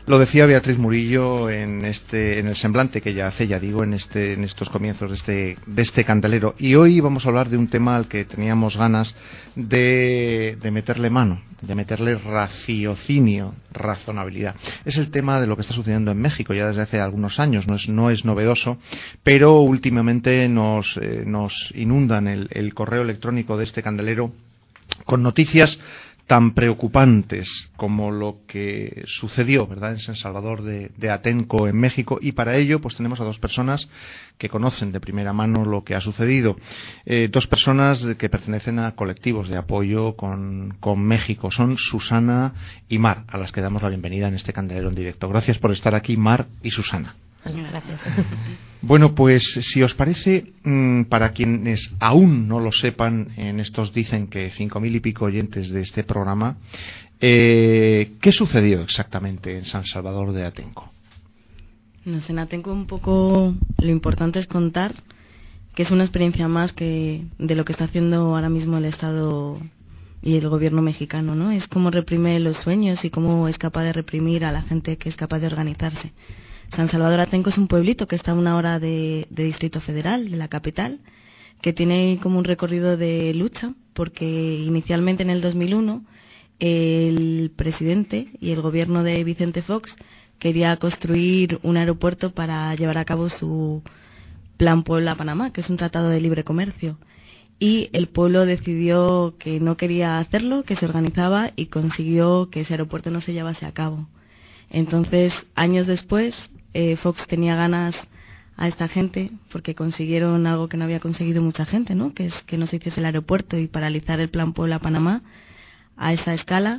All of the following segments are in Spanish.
Lo decía Beatriz Murillo en el semblante que ella hace, ya digo, en estos comienzos de este candelero. Y hoy vamos a hablar de un tema al que teníamos ganas de meterle mano, de meterle raciocinio, razonabilidad. Es el tema de lo que está sucediendo en México ya desde hace algunos años. No es novedoso, pero últimamente nos inundan el correo electrónico de este candelero con noticias tan preocupantes como lo que sucedió, ¿verdad?, en San Salvador de Atenco, en México, y para ello pues tenemos a dos personas que conocen de primera mano lo que ha sucedido, dos personas que pertenecen a colectivos de apoyo con México, son Susana y Mar, a las que damos la bienvenida en este candelero en directo. Gracias por estar aquí, Mar y Susana. Gracias. Bueno, pues si os parece, para quienes aún no lo sepan, en estos dicen que 5.000 y pico oyentes de este programa, ¿qué sucedió exactamente en San Salvador de Atenco? En Atenco un poco lo importante es contar que es una experiencia más que de lo que está haciendo ahora mismo el Estado y el gobierno mexicano, ¿no? Es cómo reprime los sueños y cómo es capaz de reprimir a la gente que es capaz de organizarse. San Salvador Atenco es un pueblito que está a 1 hora de Distrito Federal, de la capital, que tiene como un recorrido de lucha, porque inicialmente en el 2001 el presidente y el gobierno de Vicente Fox quería construir un aeropuerto para llevar a cabo su Plan Puebla-Panamá, que es un tratado de libre comercio. Y el pueblo decidió que no quería hacerlo, que se organizaba y consiguió que ese aeropuerto no se llevase a cabo. Entonces, años después, Fox tenía ganas a esta gente porque consiguieron algo que no había conseguido mucha gente, ¿no? Que es que no se hiciese el aeropuerto y paralizar el Plan Puebla-Panamá a esa escala,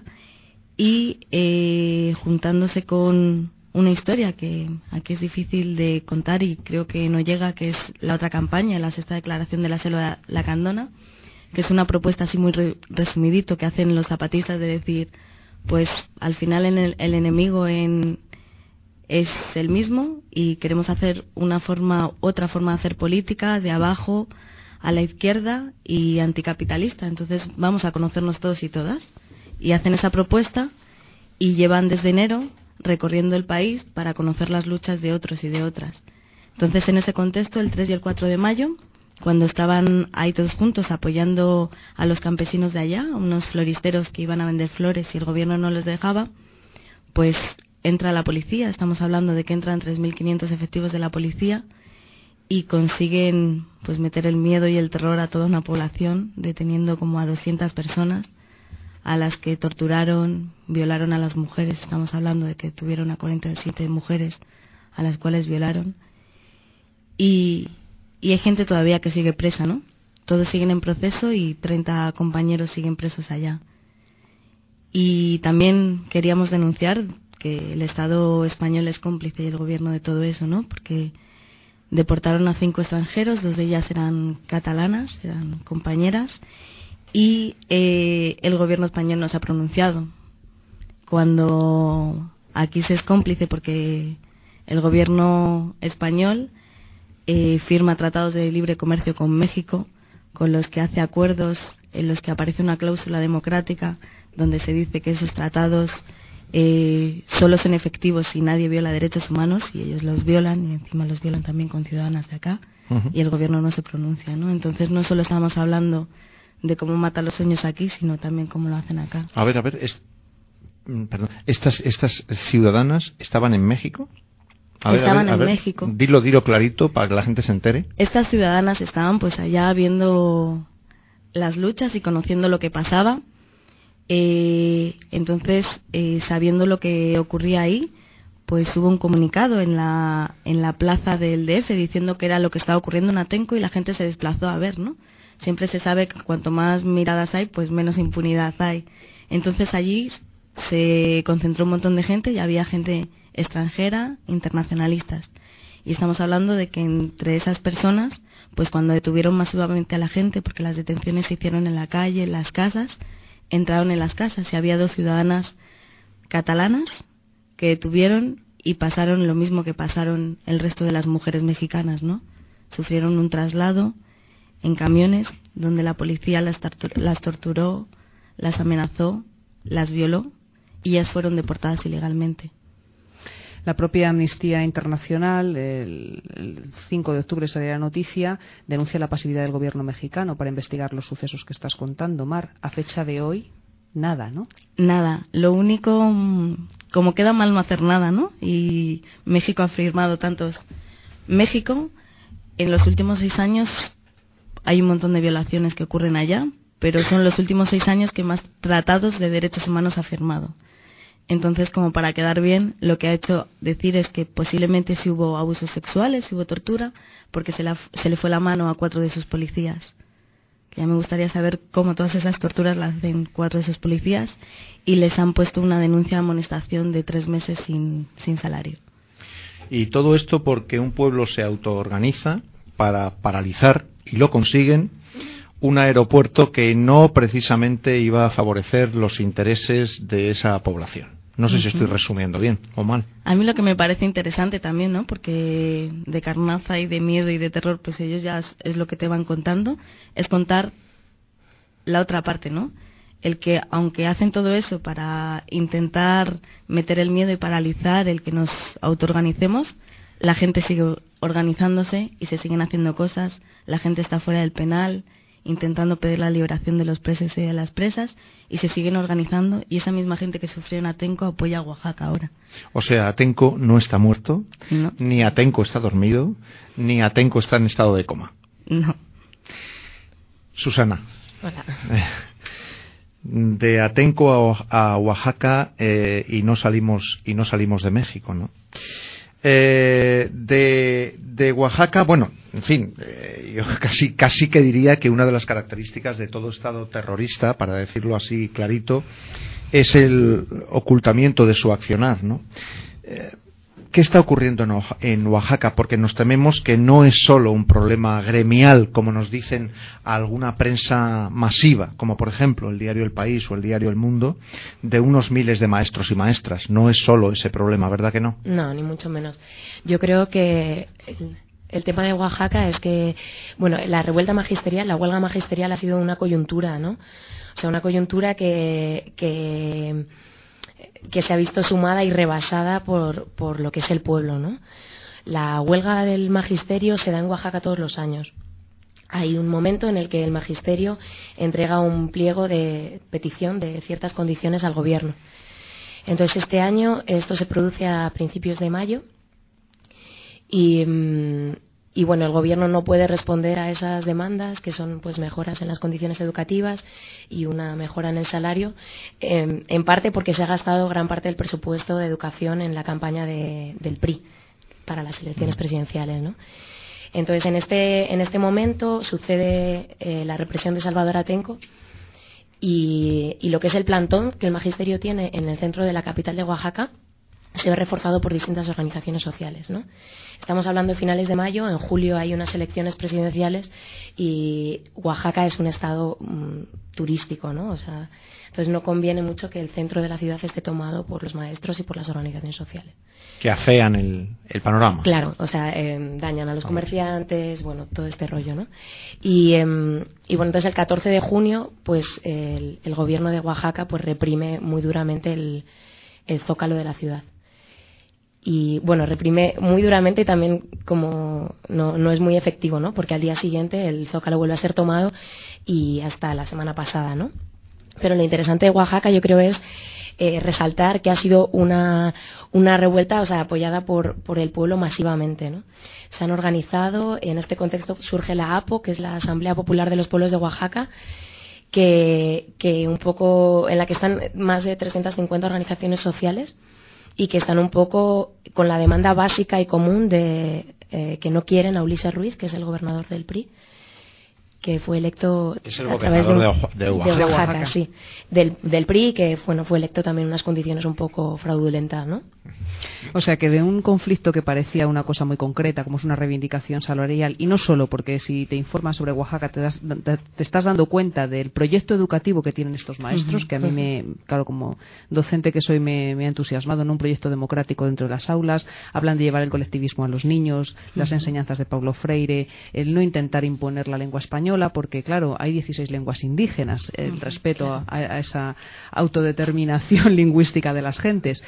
y juntándose con una historia que aquí es difícil de contar y creo que no llega, que es la otra campaña, la sexta declaración de la Selva Lacandona, que es una propuesta así muy resumidito que hacen los zapatistas de decir, pues al final el enemigo es el mismo y queremos hacer otra forma de hacer política de abajo a la izquierda y anticapitalista. Entonces vamos a conocernos todos y todas. Y hacen esa propuesta y llevan desde enero recorriendo el país para conocer las luchas de otros y de otras. Entonces en ese contexto, el 3 y el 4 de mayo, cuando estaban ahí todos juntos apoyando a los campesinos de allá, a unos floristeros que iban a vender flores y el gobierno no los dejaba, pues entra la policía. Estamos hablando de que entran 3.500 efectivos de la policía y consiguen pues meter el miedo y el terror a toda una población, deteniendo como a 200 personas a las que torturaron, violaron a las mujeres. Estamos hablando de que tuvieron a 47 mujeres a las cuales violaron. Y hay gente todavía que sigue presa, ¿no? Todos siguen en proceso y 30 compañeros siguen presos allá. Y también queríamos denunciar que el Estado español es cómplice y el gobierno de todo eso, ¿no? Porque deportaron a 5 extranjeros, 2 de ellas eran catalanas, eran compañeras, y el gobierno español no se ha pronunciado. Cuando aquí se es cómplice porque el gobierno español firma tratados de libre comercio con México, con los que hace acuerdos en los que aparece una cláusula democrática donde se dice que esos tratados solo son efectivos si nadie viola derechos humanos, y ellos los violan y encima los violan también con ciudadanas de acá. Y el gobierno no se pronuncia, ¿no? Entonces no solo estamos hablando de cómo matan los sueños aquí, sino también cómo lo hacen acá. A ver, perdón, estas ciudadanas estaban en México. Estaban en México. Dilo clarito para que la gente se entere. Estas ciudadanas estaban pues allá viendo las luchas y conociendo lo que pasaba. Entonces, sabiendo lo que ocurría ahí, pues hubo un comunicado en la plaza del DF diciendo que era lo que estaba ocurriendo en Atenco y la gente se desplazó a ver, ¿no? Siempre se sabe que cuanto más miradas hay, pues menos impunidad hay. Entonces allí se concentró un montón de gente y había gente extranjera, internacionalistas. Y estamos hablando de que entre esas personas, pues cuando detuvieron masivamente a la gente, porque las detenciones se hicieron en la calle, en las casas, entraron en las casas y había 2 ciudadanas catalanas que detuvieron y pasaron lo mismo que pasaron el resto de las mujeres mexicanas, ¿no? Sufrieron un traslado en camiones donde la policía las torturó, las amenazó, las violó y ellas fueron deportadas ilegalmente. La propia Amnistía Internacional, el 5 de octubre salía la noticia, denuncia la pasividad del gobierno mexicano para investigar los sucesos que estás contando. Mar, a fecha de hoy, nada, ¿no? Nada. Lo único, como queda mal no hacer nada, ¿no? Y México ha firmado tantos. México, en los últimos 6 años, hay un montón de violaciones que ocurren allá, pero son los últimos 6 años que más tratados de derechos humanos ha firmado. Entonces, como para quedar bien, lo que ha hecho decir es que posiblemente sí hubo abusos sexuales, sí hubo tortura, porque se le fue la mano a 4 de sus policías. Que ya me gustaría saber cómo todas esas torturas las hacen 4 de sus policías, y les han puesto una denuncia de amonestación de 3 meses sin salario. Y todo esto porque un pueblo se autoorganiza para paralizar, y lo consiguen, un aeropuerto que no precisamente iba a favorecer los intereses de esa población. No sé si estoy resumiendo bien o mal. A mí lo que me parece interesante también, ¿no? Porque de carnaza y de miedo y de terror, pues ellos ya es lo que te van contando, es contar la otra parte, ¿no? El que, aunque hacen todo eso para intentar meter el miedo y paralizar el que nos autoorganicemos, la gente sigue organizándose y se siguen haciendo cosas. La gente está fuera del penal, intentando pedir la liberación de los presos y de las presas, y se siguen organizando, y esa misma gente que sufrió en Atenco apoya a Oaxaca ahora. O sea, Atenco no está muerto, no. Ni Atenco está dormido, ni Atenco está en estado de coma. No. Susana. Hola. De Atenco a Oaxaca y no salimos de México, ¿no? De Oaxaca, bueno, en fin, yo casi que diría que una de las características de todo Estado terrorista, para decirlo así clarito, es el ocultamiento de su accionar, ¿no? ¿Qué está ocurriendo en Oaxaca? Porque nos tememos que no es solo un problema gremial, como nos dicen alguna prensa masiva, como por ejemplo el diario El País o el diario El Mundo, de unos miles de maestros y maestras. No es solo ese problema, ¿verdad que no? No, ni mucho menos. Yo creo que el tema de Oaxaca es que, bueno, la revuelta magisterial, la huelga magisterial ha sido una coyuntura, ¿no? O sea, una coyuntura que se ha visto sumada y rebasada por lo que es el pueblo, ¿no? La huelga del magisterio se da en Oaxaca todos los años. Hay un momento en el que el magisterio entrega un pliego de petición de ciertas condiciones al gobierno. Entonces, este año esto se produce a principios de mayo y bueno, el gobierno no puede responder a esas demandas, que son pues mejoras en las condiciones educativas y una mejora en el salario, en parte porque se ha gastado gran parte del presupuesto de educación en la campaña del PRI para las elecciones presidenciales, ¿no? Entonces, en este momento sucede la represión de Salvador Atenco y lo que es el plantón que el magisterio tiene en el centro de la capital de Oaxaca se ve reforzado por distintas organizaciones sociales, ¿no? Estamos hablando de finales de mayo, en julio hay unas elecciones presidenciales y Oaxaca es un estado turístico, ¿no? O sea, entonces no conviene mucho que el centro de la ciudad esté tomado por los maestros y por las organizaciones sociales. Que afean el panorama. Claro, o sea, dañan a los comerciantes, bueno, todo este rollo, ¿no? Y bueno, entonces el 14 de junio, pues el gobierno de Oaxaca pues reprime muy duramente el zócalo de la ciudad. Y bueno, reprime muy duramente y también como no es muy efectivo, ¿no? Porque al día siguiente el Zócalo vuelve a ser tomado y hasta la semana pasada, ¿no? Pero lo interesante de Oaxaca yo creo es resaltar que ha sido una revuelta, o sea, apoyada por el pueblo masivamente, ¿no? Se han organizado, en este contexto surge la APO, que es la Asamblea Popular de los Pueblos de Oaxaca, que un poco, en la que están más de 350 organizaciones sociales y que están un poco con la demanda básica y común de que no quieren a Ulises Ruiz, que es el gobernador del PRI, que fue electo a través de Oaxaca, sí, del PRI, que bueno, fue electo también en unas condiciones un poco fraudulentas, ¿no? O sea que de un conflicto que parecía una cosa muy concreta, como es una reivindicación salarial, y no solo porque si te informas sobre Oaxaca te estás dando cuenta del proyecto educativo que tienen estos maestros, que a mí claro, como docente que soy me ha entusiasmado, ¿no? Un proyecto democrático dentro de las aulas, hablan de llevar el colectivismo a los niños, las enseñanzas de Paulo Freire, el no intentar imponer la lengua española, porque claro, hay 16 lenguas indígenas, el respeto a esa autodeterminación lingüística de las gentes.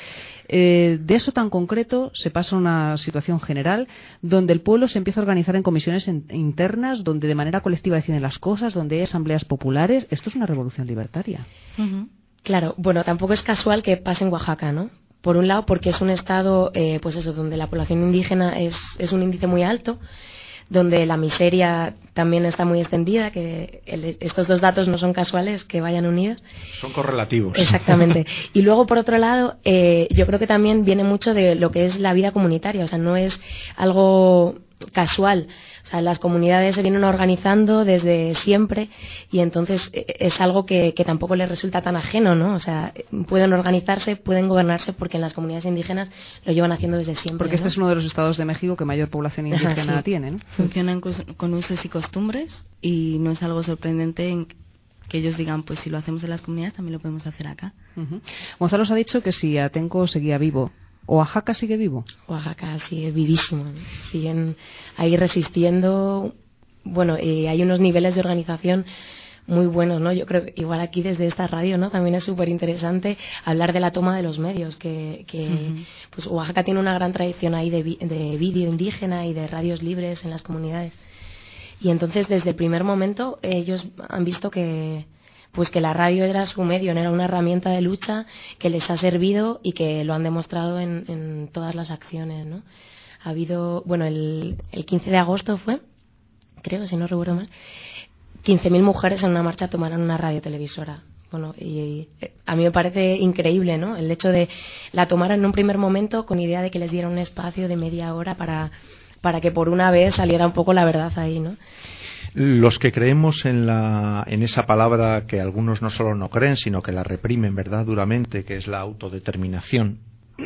De eso tan concreto se pasa a una situación general donde el pueblo se empieza a organizar en comisiones internas, donde de manera colectiva deciden las cosas, donde hay asambleas populares. Esto es una revolución libertaria. Claro, bueno, tampoco es casual que pase en Oaxaca, ¿no? Por un lado, porque es un estado, pues eso, donde la población indígena es un índice muy alto, donde la miseria también está muy extendida, que estos dos datos no son casuales, que vayan unidos. Son correlativos. Exactamente. Y luego, por otro lado, yo creo que también viene mucho de lo que es la vida comunitaria, o sea, no es algo casual. O sea, las comunidades se vienen organizando desde siempre y entonces es algo que tampoco les resulta tan ajeno, ¿no? O sea, pueden organizarse, pueden gobernarse porque en las comunidades indígenas lo llevan haciendo desde siempre. Porque este es uno de los estados de México que mayor población indígena tiene, ¿no? Funcionan con usos y costumbres y no es algo sorprendente en que ellos digan, pues si lo hacemos en las comunidades también lo podemos hacer acá. Gonzalo os ha dicho que si Atenco seguía vivo. ¿Oaxaca sigue vivo? Oaxaca sigue vivísimo. Siguen ahí resistiendo. Bueno, hay unos niveles de organización muy buenos, ¿no? Yo creo que igual aquí desde esta radio, ¿no? También es súper interesante hablar de la toma de los medios, pues Oaxaca tiene una gran tradición ahí de vídeo indígena y de radios libres en las comunidades. Y entonces desde el primer momento ellos han visto que la radio era su medio, era una herramienta de lucha que les ha servido y que lo han demostrado en todas las acciones, ¿no? Ha habido, bueno, el 15 de agosto fue, creo, si no recuerdo mal, 15.000 mujeres en una marcha tomaron una radiotelevisora. Bueno, y a mí me parece increíble, ¿no? El hecho de la tomaran en un primer momento con idea de que les diera un espacio de media hora para que por una vez saliera un poco la verdad ahí, ¿no? Los que creemos en esa palabra que algunos no solo no creen, sino que la reprimen, ¿verdad?, duramente, que es la autodeterminación,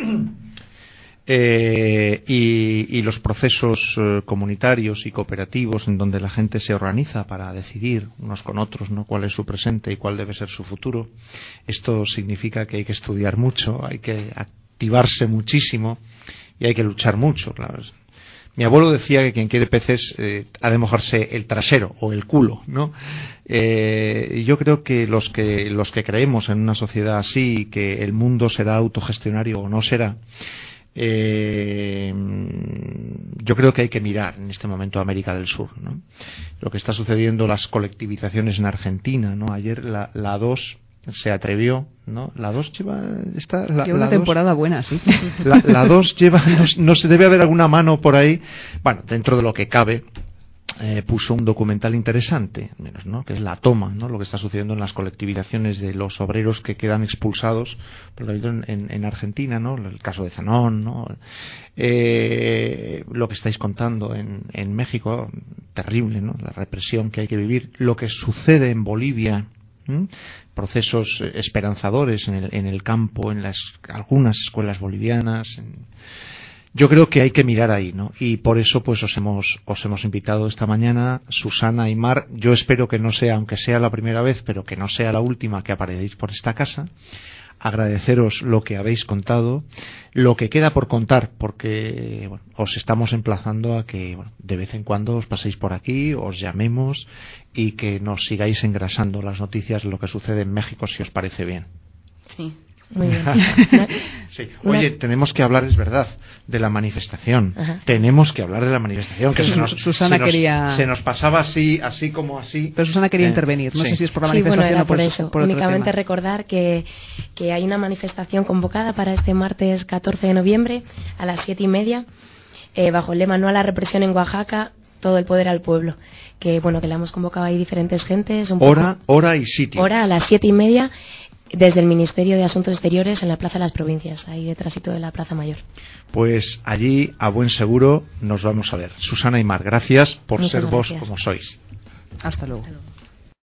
y los procesos comunitarios y cooperativos en donde la gente se organiza para decidir unos con otros, ¿no?, cuál es su presente y cuál debe ser su futuro. Esto significa que hay que estudiar mucho, hay que activarse muchísimo y hay que luchar mucho, claro. Mi abuelo decía que quien quiere peces ha de mojarse el trasero o el culo, ¿no? Yo creo que los que creemos en una sociedad así, que el mundo será autogestionario o no será, yo creo que hay que mirar en este momento a América del Sur, ¿no? Lo que está sucediendo, las colectivizaciones en Argentina, ¿no? Ayer la 2 se atrevió, ¿no? La 2 lleva una temporada buena, sí. La 2 lleva, no se debe haber alguna mano por ahí, bueno, dentro de lo que cabe, puso un documental interesante, menos, ¿no?, que es La Toma, ¿no?, lo que está sucediendo en las colectivizaciones de los obreros que quedan expulsados, por ejemplo, en Argentina, ¿no?, el caso de Zanón, ¿no?, lo que estáis contando en México, terrible, ¿no?, la represión que hay que vivir, lo que sucede en Bolivia, procesos esperanzadores en el campo, en algunas escuelas bolivianas. Yo creo que hay que mirar ahí, ¿no? Y por eso pues os hemos invitado esta mañana, Susana y Mar. Yo espero que no sea, aunque sea la primera vez, pero que no sea la última que aparecéis por esta casa. Agradeceros lo que habéis contado, lo que queda por contar, porque bueno, os estamos emplazando a que de vez en cuando os paséis por aquí, os llamemos y que nos sigáis engrasando las noticias de lo que sucede en México, si os parece bien. Sí. Muy bien. Sí. Oye, tenemos que hablar, es verdad, de la manifestación. Ajá. Tenemos que hablar de la manifestación, que se nos pasaba así como así. Pero Susana quería intervenir, no sé si es por la manifestación bueno, o por eso. Por únicamente otro tema. recordar que hay una manifestación convocada para este martes 14 de noviembre a las 7:30, bajo el lema "No a la represión en Oaxaca, todo el poder al pueblo", que la hemos convocado ahí diferentes gentes. Hora y sitio. Hora a las 7:30 desde el Ministerio de Asuntos Exteriores en la Plaza de las Provincias, ahí detrásito de la Plaza Mayor. Pues allí, a buen seguro, nos vamos a ver. Susana y Mar, gracias por Muchas ser gracias. vos como sois. Hasta luego.